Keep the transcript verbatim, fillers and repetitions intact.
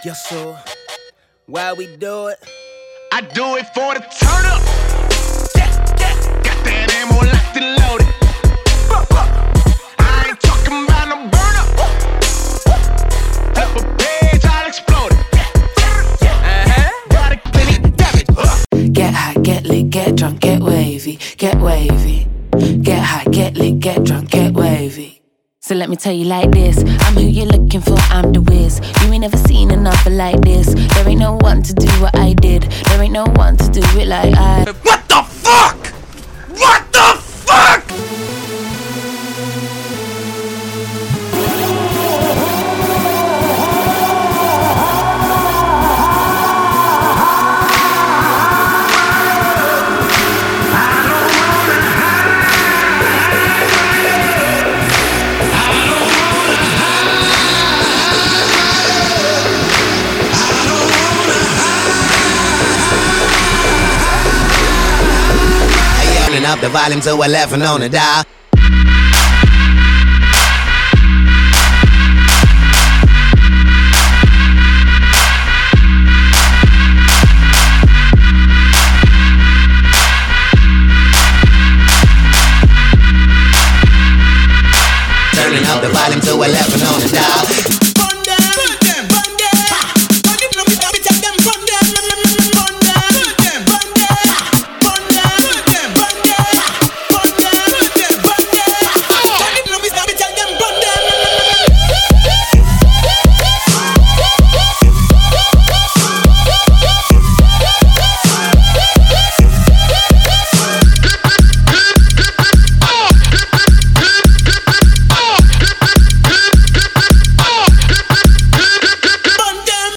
Yes, sir. Why we do it? I do it for the turn up. Yeah, yeah. Got that ammo locked and loaded. I ain't talking about no burn up. Flip a page, I'll explode it. Uh-huh. Got a clinic damage. Get high, get lit, get drunk, get wavy, get wavy. Get high, get lit, get drunk, get wavy. So let me tell you like this, I'm who you're looking for, I'm the whiz. You ain't never seen another like this. There ain't no one to do what I did. There ain't no one to do it like I. What the fuck? What the fuck? Up the volume to eleven on the dial. Turning up the volume to eleven on the dial.